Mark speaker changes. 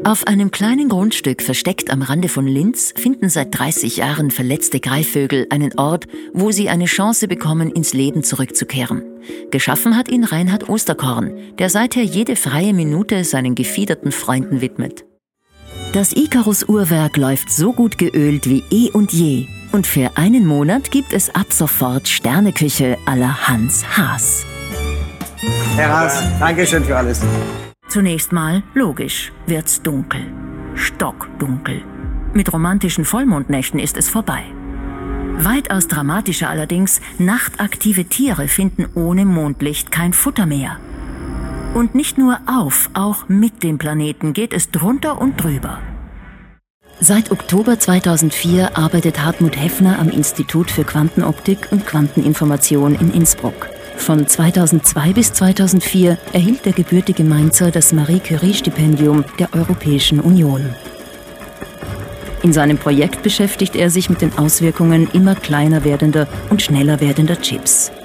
Speaker 1: Auf einem kleinen Grundstück versteckt am Rande von Linz finden seit 30 Jahren verletzte Greifvögel einen Ort, wo sie eine Chance bekommen, ins Leben zurückzukehren. Geschaffen hat ihn Reinhard Osterkorn, der seither jede freie Minute seinen gefiederten Freunden widmet. Das Icarus-Uhrwerk läuft so gut geölt wie eh und je. Und für einen Monat gibt es ab sofort Sterneküche à la Hans Haas.
Speaker 2: Herr Haas, Dankeschön für alles.
Speaker 1: Zunächst mal, logisch, wird's dunkel. Stockdunkel. Mit romantischen Vollmondnächten ist es vorbei. Weitaus dramatischer allerdings, nachtaktive Tiere finden ohne Mondlicht kein Futter mehr. Und nicht nur auf, auch mit dem Planeten geht es drunter und drüber. Seit Oktober 2004 arbeitet Hartmut Heffner am Institut für Quantenoptik und Quanteninformation in Innsbruck. Von 2002 bis 2004 erhielt der gebürtige Mainzer das Marie-Curie-Stipendium der Europäischen Union. In seinem Projekt beschäftigt er sich mit den Auswirkungen immer kleiner werdender und schneller werdender Chips.